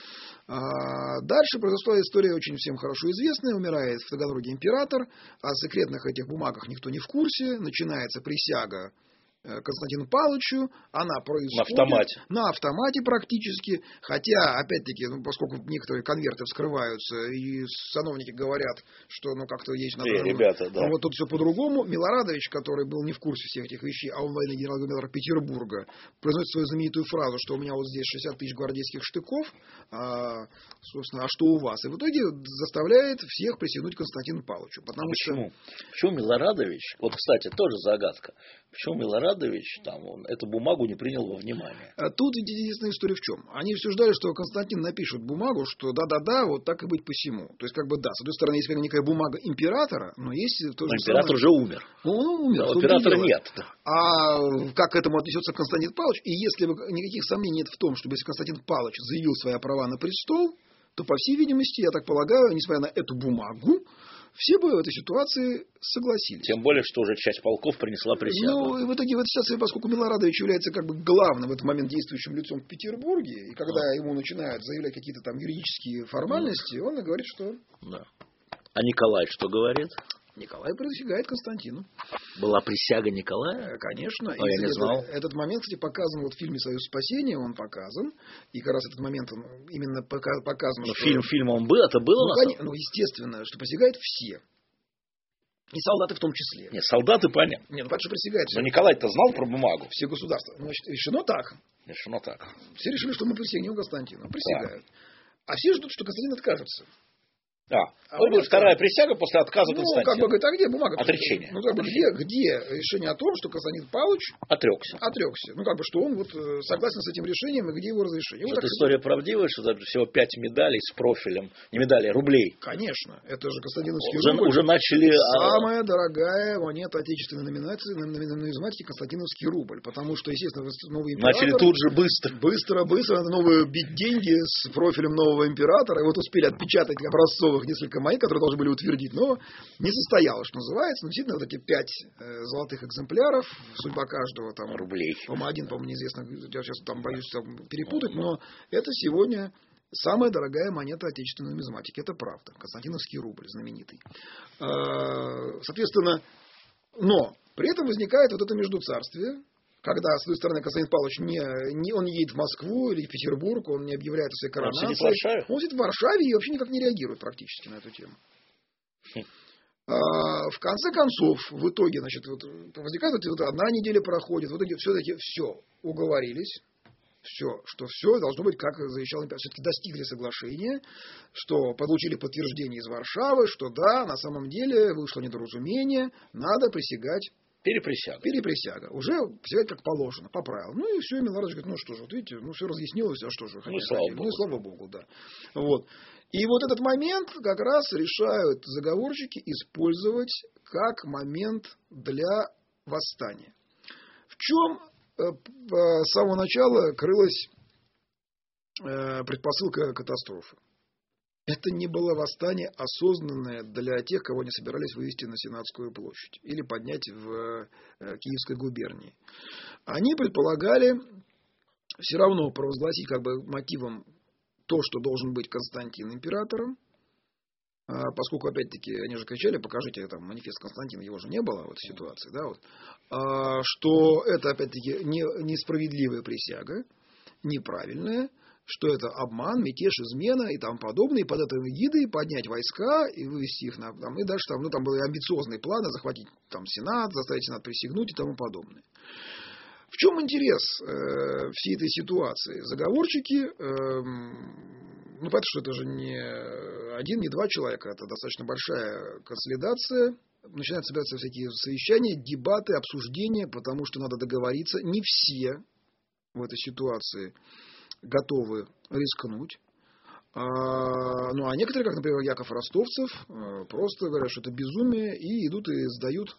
Дальше произошла история очень всем хорошо известная. Умирает в Таганроге император. О секретных этих бумагах никто не в курсе. Начинается присяга Константину Павловичу, она происходит на автомате. На автомате практически, хотя, опять-таки, ну, поскольку некоторые конверты вскрываются, и сановники говорят, что, ну, как-то есть... Э, ребята, да. Ну, вот тут все по-другому. Милорадович, который был не в курсе всех этих вещей, а он военный генерал-губернатор Петербурга, произносит свою знаменитую фразу, что у меня вот здесь шестьдесят тысяч гвардейских штыков, а, собственно, а что у вас? И в итоге заставляет всех присягнуть Константину Павловичу. Потому а почему? Что... Почему Милорадович, вот, кстати, тоже загадка, почему Милорадович там, он эту бумагу не принял во внимание? А тут единственная история в чем? Они все ждали, что Константин напишет бумагу, что да-да-да, вот так и быть посему. То есть, как бы да, с одной стороны, есть некая бумага императора, но есть тоже. Но император же умер. Ну, он умер. Да, императора нет. А как к этому отнесется Константин Павлович? И если никаких сомнений нет в том, что если Константин Павлович заявил свои права на престол, то, по всей видимости, я так полагаю, несмотря на эту бумагу, все бы в этой ситуации согласились. Тем более, что уже часть полков принесла присягу. Ну, и в итоге в этой ситуации, поскольку Милорадович является как бы главным в этот момент действующим лицом в Петербурге, и когда да. ему начинают заявлять какие-то там юридические формальности, он и говорит, что... Да. А Николай что говорит? Николай присягает Константину. Была присяга Николая? Конечно. А я не знал. Этот, этот момент, кстати, показан вот в фильме «Союз спасения», он показан. И как раз этот момент он именно показан. Но что... фильм, фильм он был, это было? Ну, конечно, ну, естественно, что присягают все. И солдаты в том числе. Нет, солдаты понятно. Нет, ну понятно, что присягают. Но Николай-то знал про бумагу. Все государства. Значит, решено так. Решено так. Все решили, что мы присягнем Константину. Присягают. Да. А все ждут, что Константин откажется. А, а это будет вторая присяга после отказа ну, Константина. Ну, как бы говорит, а где бумага? Отречение. Ну, как бы, где, где решение о том, что Константин Павлович отрекся. Отрекся. Ну, как бы, что он вот согласен с этим решением, и где его разрешение. Вот эта история правдивая, что это всего пять медалей с профилем, не медалей, рублей. Конечно. Это же Константиновский уже, рубль. Уже начали... Самая дорогая монета отечественной номинации, на нумизматике Константиновский рубль. Потому что, естественно, новый император... Начали тут же быстро. Быстро, быстро. Надо новые бить деньги с профилем нового императора. И вот успели отпечатать образцовых несколько монет, которые должны были утвердить, но не состоялось, что называется. Но действительно, вот эти пять э, золотых экземпляров, судьба каждого там... Рублей. По-моему, один, по-моему, неизвестно, я сейчас там боюсь там, перепутать, но это сегодня самая дорогая монета отечественной нумизматики. Это правда. Константиновский рубль знаменитый. Э, соответственно, но при этом возникает вот это междуцарствие, когда, с одной стороны, Константин Павлович не, не, он не едет в Москву или в Петербург, он не объявляет о своей коронации. Он сидит в Варшаве. Он сидит в Варшаве и вообще никак не реагирует практически на эту тему. Хм. А, в конце концов, в итоге, значит, вот, возникает вот, одна неделя проходит, в итоге все-таки все уговорились. Все, что все должно быть, как завещал император. Все-таки достигли соглашения, что получили подтверждение из Варшавы, что да, на самом деле вышло недоразумение, надо присягать. Переприсяга. Переприсяга. Уже присягать как положено, по правилам. Ну и все, и Милорадович говорит, ну что же, вот видите, ну все разъяснилось, а что же. Ну и слава Богу. Ну и слава Богу, да. Вот. И вот этот момент как раз решают заговорщики использовать как момент для восстания. В чем с самого начала крылась предпосылка катастрофы? Это не было восстание осознанное для тех, кого они собирались вывести на Сенатскую площадь или поднять в Киевской губернии. Они предполагали все равно провозгласить как бы мотивом то, что должен быть Константин императором, поскольку, опять-таки, они же кричали, покажите там манифест Константина, его же не было в этой ситуации, да, вот, что это, опять-таки, не, несправедливая присяга, неправильная, что это обман, мятеж, измена и тому подобное, и под этой эгидой поднять войска и вывести их на, там, и дальше там, ну, там были амбициозные планы, захватить там Сенат, заставить Сенат присягнуть и тому подобное. В чем интерес э, всей этой ситуации? Заговорщики, э, ну, понятно, что это же не один, не два человека, это достаточно большая консолидация. Начинают собираться всякие совещания, дебаты, обсуждения, потому что надо договориться. Не все в этой ситуации готовы рискнуть. А, ну, а некоторые, как, например, Яков Ростовцев, просто говорят, что это безумие, и идут и сдают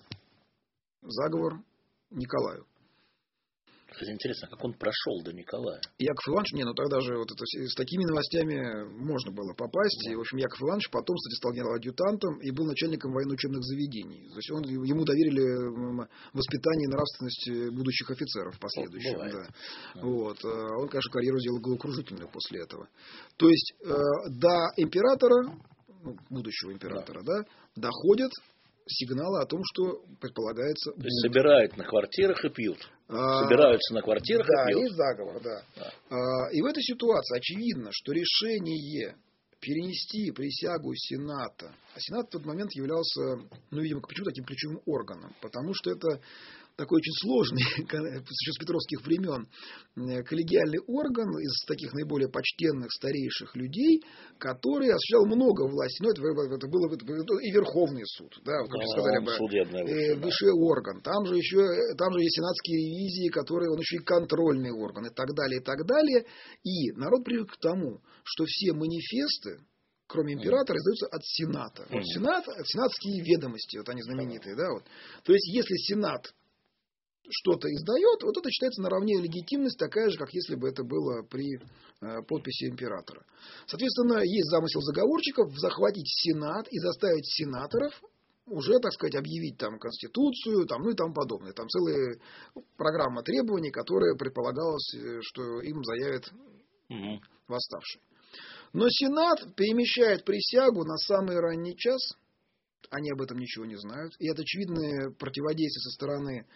заговор Николаю. Кстати, интересно, как он прошел до Николая? Яков Иванович, не, ну тогда же вот это, с такими новостями можно было попасть. Да. И, в общем, Яков Иванович потом, кстати, стал генерал-адъютантом и был начальником военно-учебных заведений. То есть он, ему доверили воспитание и нравственность будущих офицеров в последующем. Да. Да. Вот. Он, конечно, карьеру сделал головокружительную после этого. То есть до императора, ну, будущего императора, да. Да, доходят сигналы о том, что предполагается... То есть собирают на квартирах и пьют. А, Собираются на квартирах да, и пьют. Да, есть заговор, да. да. А, и в этой ситуации очевидно, что решение перенести присягу Сената... А Сенат в тот момент являлся, ну, видимо, почему таким ключевым органом. Потому что это такой очень сложный, еще с петровских времен, коллегиальный орган из таких наиболее почтенных, старейших людей, который осуществлял много власти. Ну, это, это было это, и Верховный суд, да, как ну, сказали бы, судебный, высший да. орган. Там же еще, там же есть сенатские ревизии, которые, он еще и контрольный орган, и так далее, и так далее. И народ привык к тому, что все манифесты, кроме императора, издаются от Сената. Mm. Вот Сенат, сенатские ведомости, вот они знаменитые, да, вот. То есть, если Сенат что-то издает, вот это считается наравне легитимность, такая же, как если бы это было при э, подписи императора. Соответственно, есть замысел заговорщиков захватить Сенат и заставить сенаторов уже, так сказать, объявить там Конституцию, там, ну и тому подобное. Там целая программа требований, которая предполагалось, что им заявят mm-hmm. восставшие. Но Сенат перемещает присягу на самый ранний час. Они об этом ничего не знают. И это очевидное противодействие со стороны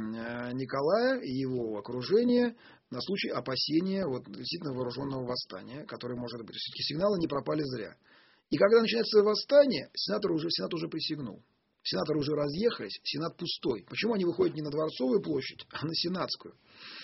Николая и его окружения на случай опасения вот, действительно вооруженного восстания, которое может быть. Все-таки сигналы не пропали зря. И когда начинается восстание, сенатор уже, Сенат уже присягнул. Сенаторы уже разъехались, Сенат пустой. Почему они выходят не на Дворцовую площадь, а на Сенатскую?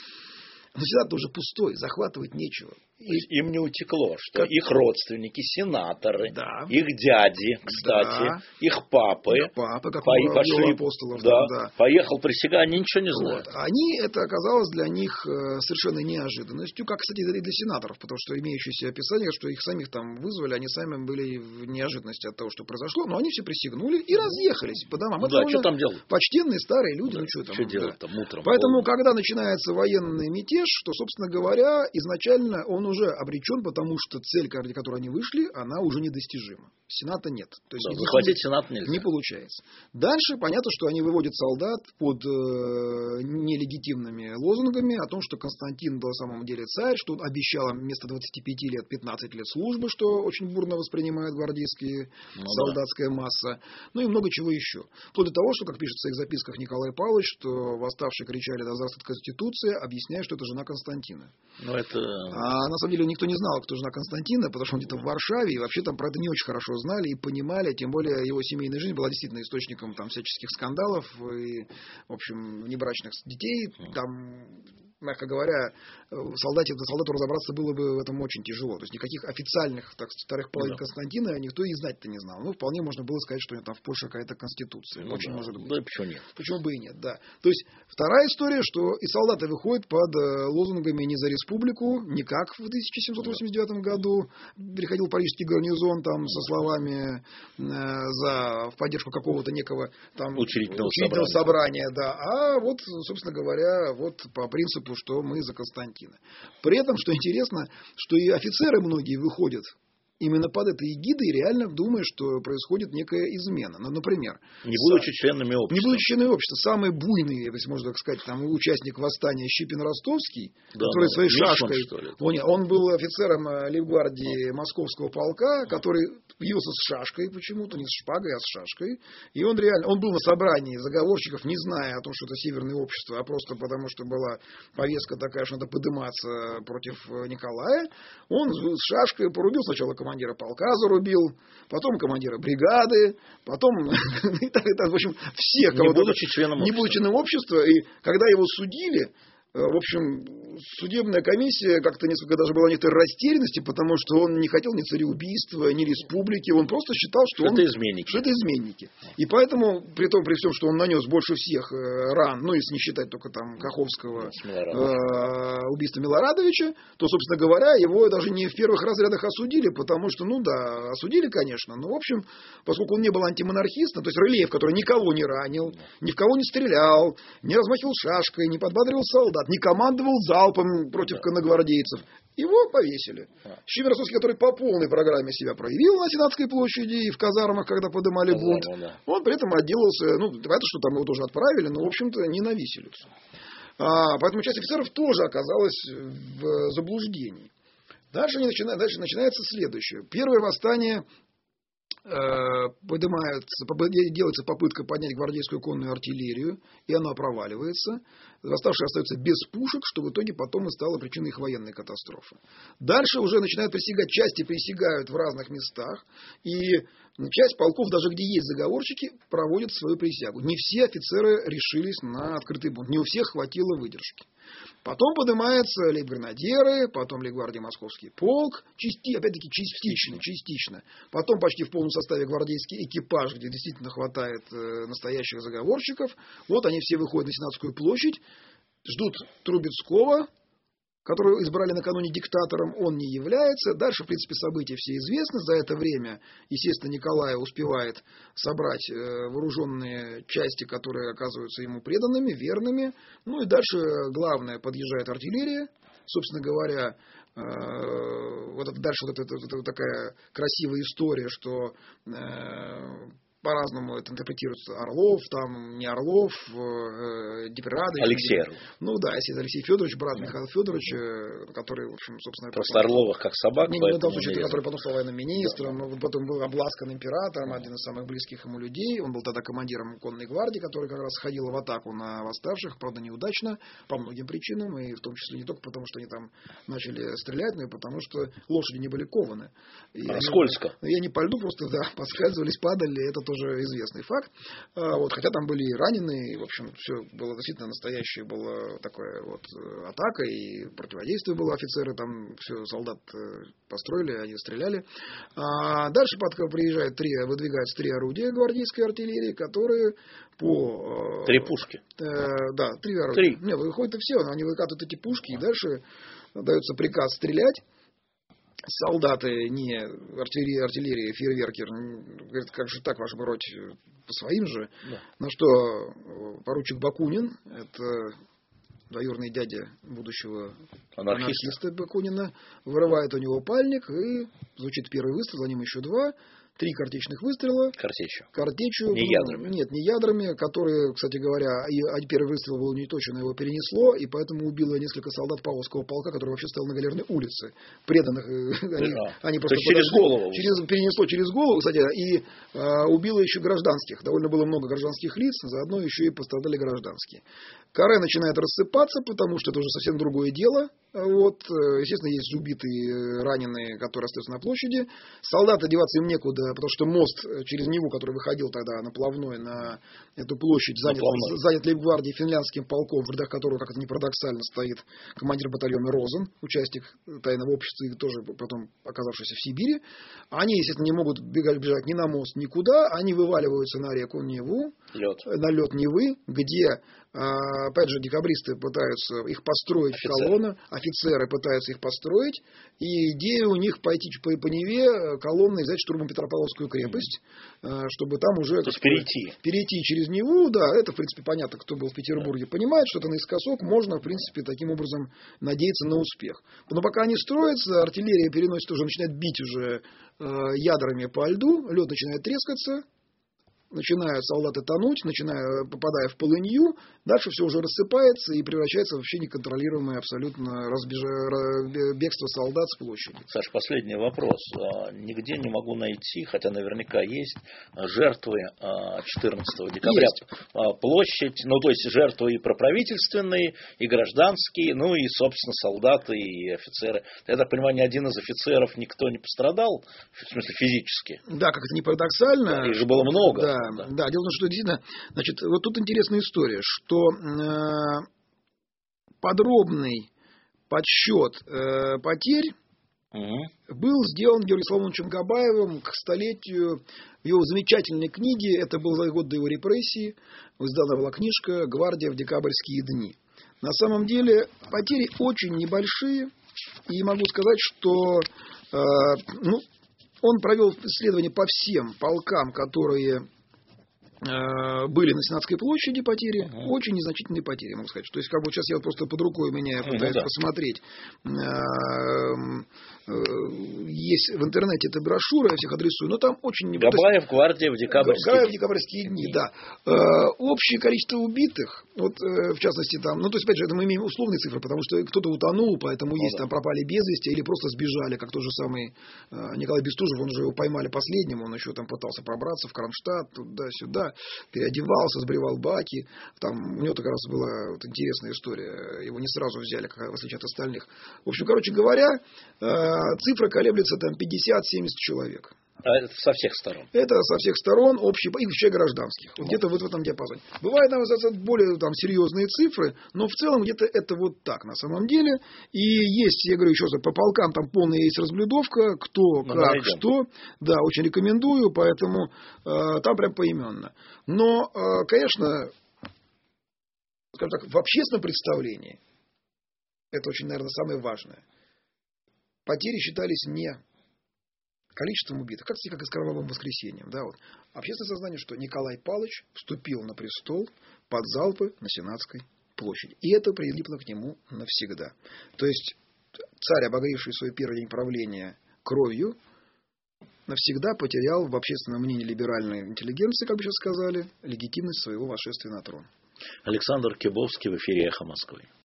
Но Сенат уже пустой, захватывать нечего. И им не утекло, что как... их родственники, сенаторы, да. их дяди, кстати, да. их папы, их папы, как по... у пошли, апостолов, да, да. поехал присягать, они ничего не знают. Вот. Они, это оказалось для них совершенно неожиданностью, как, кстати, и для сенаторов, потому что имеющиеся описания, что их самих там вызвали, они сами были в неожиданности от того, что произошло, но они все присягнули и разъехались по домам. Ну, да, что там делать? Почтенные старые люди, да, ну что там. Что делать там утром? Поэтому, когда начинается военный мятеж, что, собственно говоря, изначально он уже обречен, потому что цель, ради которой они вышли, она уже недостижима. Сената нет. То есть да, захватить Сенат нельзя. Не получается. Дальше понятно, что они выводят солдат под э, нелегитимными лозунгами о том, что Константин был на самом деле царь, что он обещал им вместо двадцати пяти лет пятнадцать лет службы, что очень бурно воспринимает гвардейские ну, солдатская да. масса. Ну и много чего еще. Вплоть до того, что, как пишет в своих записках Николай Павлович, что восставшие кричали: «Да здравствует Конституция», объясняя, что это жена Константина. Ну, это... А на самом деле никто не знал, кто жена Константина, потому что он где-то в Варшаве, и вообще там про это не очень хорошо знали и понимали, тем более его семейная жизнь была действительно источником там всяческих скандалов и, в общем, внебрачных детей. Там, мягко говоря, солдате, солдату разобраться было бы в этом очень тяжело. То есть никаких официальных, так сказать, вторых половин да. Константина никто и знать-то не знал. Ну, вполне можно было сказать, что у него там в Польше какая-то конституция. Ну, очень да. может быть. Да, почему нет? Почему бы и нет, да. То есть вторая история, что и солдаты выходят под лозунгами «не за республику», не как в тысяча семьсот восемьдесят девятом году переходил парижский гарнизон там со словами э, за, в поддержку какого-то некого там учредительного, учредительного собрания. собрания, да. А вот, собственно говоря, вот по принципу, что мы за Константина. При этом, что интересно, что и офицеры многие выходят именно под этой эгидой реально думая, что происходит некая измена. Ну, например... Не будучи членами общества. Не будучи членами общества. Самый буйный, если можно так сказать, там, участник восстания Щипин-Ростовский, да, который ну, своей Мичман, шашкой... Он, он был офицером лейб-гвардии Московского полка, который явился с шашкой почему-то, не с шпагой, а с шашкой. И он реально... Он был на собрании заговорщиков, не зная о том, что это северное общество, а просто потому, что была повестка такая, что надо подниматься против Николая. Он с шашкой порубил сначала командира полка, зарубил, потом командира бригады, потом, и так, и так, в общем, всех, кого-то, не будучи членом не будучи членом общества, и когда его судили, в общем, судебная комиссия как-то несколько даже была в некоторой растерянности, потому что он не хотел ни цареубийства, ни республики, он просто считал, что, что, он, это, изменники. что это изменники. И поэтому, при том, при всем, что он нанес больше всех ран, ну, если не считать только там Каховского э, убийства Милорадовича, то, собственно говоря, его даже не в первых разрядах осудили, потому что, ну да, осудили, конечно, но, в общем, поскольку он не был антимонархистом, то есть Рылеев, который никого не ранил, ни в кого не стрелял, не размахивал шашкой, не подбадривал солдат, не командовал залпом против да. конногвардейцев. Его повесили. Да. Щипин-Ростовский, который по полной программе себя проявил на Сенатской площади и в казармах, когда подымали Казарма, бунт, да. он при этом отделался, ну, это что там его тоже отправили, но, в общем-то, не на виселицу. А, поэтому часть офицеров тоже оказалась в заблуждении. Дальше, начинает, дальше начинается следующее. Первое восстание... Поднимается, делается попытка поднять гвардейскую конную артиллерию, и она проваливается. Восставшие остаются без пушек, что в итоге потом и стало причиной их военной катастрофы. Дальше уже начинают присягать, части присягают в разных местах, и часть полков, даже где есть заговорщики, проводят свою присягу. Не все офицеры решились на открытый бунт, не у всех хватило выдержки. Потом поднимаются лейб-гренадеры, потом лейб-гвардии Московский полк, части, опять-таки частично, частично. Потом почти в полном составе гвардейский экипаж, где действительно хватает э, настоящих заговорщиков. Вот они все выходят на Сенатскую площадь, ждут Трубецкого, которого избрали накануне диктатором, он не является. Дальше, в принципе, события все известны. За это время, естественно, Николай успевает собрать вооруженные части, которые оказываются ему преданными, верными. Ну и дальше, главное, подъезжает артиллерия. Собственно говоря, вот это, дальше вот, это, вот, это, вот такая красивая история, что... По-разному это интерпретируется. Орлов, там не Орлов, э, Депирадович. Алексей Орлов. Ну да, если Алексей Федорович, брат да. Михаила Федоровича, который, в общем, собственно... Просто потом, Орловых как собак. Не, не, в том случае, который потом стал военным министром, да. потом был обласкан императором, один из самых близких ему людей. Он был тогда командиром конной гвардии, который как раз ходил в атаку на восставших, правда, неудачно, по многим причинам, и в том числе не только потому, что они там начали стрелять, но и потому, что лошади не были кованы. И а, они, скользко. И они по льду просто, да, поскальзывались, падали, это тоже известный факт. А, вот, хотя там были и раненые, в общем, все было действительно настоящее, была такая вот атака, и противодействие было, офицеры там, все, солдат построили, они стреляли. А дальше подка приезжает три, выдвигаются три орудия гвардейской артиллерии, которые по... Три пушки. Э, да, три орудия. Три. Нет, выходит и все, они выкатывают эти пушки, и дальше дается приказ стрелять. Солдаты, не артиллерия, артиллерия, фейерверкер, говорят, как же так, ваше бродь, по своим же. Да. На что поручик Бакунин, это двоюродный дядя будущего анархиста. анархиста Бакунина, вырывает у него пальник, и звучит первый выстрел, за ним еще два. Три картечных выстрела. Картечью. Картечью. Не ядрами. Нет, не ядрами, которые, кстати говоря, и первый выстрел был не точно, его перенесло, и поэтому убило несколько солдат Павловского полка, который вообще стоял на Галерной улице. Преданных. Они, да. они просто через голову. Через, перенесло через голову, кстати, и а, убило еще гражданских. Довольно было много гражданских лиц, заодно еще и пострадали гражданские. Каре начинает рассыпаться, потому что это уже совсем другое дело. Вот, естественно, есть убитые, раненые, которые остаются на площади. Солдаты, деваться им некуда, потому что мост через Неву, который выходил тогда на Плавной, на эту площадь, занят, занят лейб-гвардией финляндским полком, в рядах которого, как это ни парадоксально, стоит командир батальона Розен, участник тайного общества и тоже потом оказавшийся в Сибири. Они, естественно, не могут бегать, бежать ни на мост, никуда. Они вываливаются на реку Неву, лед. на лед Невы, где опять же, декабристы пытаются их построить в колонны, офицеры пытаются их построить, и идея у них пойти по, по Неве колонной взять штурмом Петропавловскую крепость, mm-hmm. чтобы там уже... То есть перейти. Перейти через Неву, да, это, в принципе, понятно, кто был в Петербурге, yeah. понимает, что это наискосок, можно, в принципе, таким образом надеяться на успех. Но пока они строятся, артиллерия переносит уже, начинает бить уже э, ядрами по льду, лед начинает трескаться, начинают солдаты тонуть, начиная, попадая в полынью, дальше все уже рассыпается и превращается в вообще неконтролируемое абсолютно разбеж... бегство солдат с площади. Саш, последний вопрос. Нигде не могу найти, хотя наверняка есть, жертвы четырнадцатого декабря. Есть. Площадь, ну то есть жертвы и проправительственные, и гражданские, ну и, собственно, солдаты и офицеры. Я так понимаю, ни один из офицеров, никто не пострадал, в смысле физически. Да, как это не парадоксально. Их же было много. Да. Да, да, дело в том, что действительно, значит, вот тут интересная история, что э, подробный подсчет э, потерь угу. был сделан Георгием Соломоновичем Габаевым к столетию в его замечательной книге, это был за год до его репрессии, издана была книжка «Гвардия в декабрьские дни». На самом деле потери очень небольшие, и могу сказать, что э, ну, он провел исследование по всем полкам, которые... были на Сенатской площади потери, uh-huh. очень незначительные потери, могу сказать. То есть, как бы сейчас я просто под рукой у меня пытаюсь uh-huh. посмотреть. Есть в интернете эта брошюра, я всех адресую, но там очень... Габаев, гвардия в декабрьские дни. Габаев в декабрьские дни, да. Общее количество убитых, вот в частности там, ну то есть, опять же, это мы имеем условные цифры, потому что кто-то утонул, поэтому ну, есть да. там пропали без вести, или просто сбежали, как тот же самый Николай Бестужев, он уже его поймали последним, он еще там пытался пробраться в Кронштадт, туда-сюда, переодевался, сбривал баки. Там у него как раз была вот интересная история. Его не сразу взяли, как в отличие от остальных. В общем, короче говоря, цифра колеблется там пятьдесят-семьдесят человек. А это со всех сторон? Это со всех сторон, общие, и вообще гражданских. Вот где-то вот в этом диапазоне. Бывают там более там, серьезные цифры, но в целом где-то это вот так на самом деле. И есть, я говорю еще раз, по полкам там полная есть разблюдовка, кто, ну, как, найдем. Что. Да, очень рекомендую, поэтому э, там прям поименно. Но, э, конечно, скажем так, в общественном представлении, это очень, наверное, самое важное, потери считались не количеством убитых, как, как и с кровавым воскресеньем. Да, вот. Общественное сознание, что Николай Павлович вступил на престол под залпы на Сенатской площади. И это прилипло к нему навсегда. То есть царь, обогревший свой первый день правления кровью, навсегда потерял в общественном мнении либеральной интеллигенции, как бы сейчас сказали, легитимность своего восшествия на трон. Александр Кебовский в эфире «Эхо Москвы».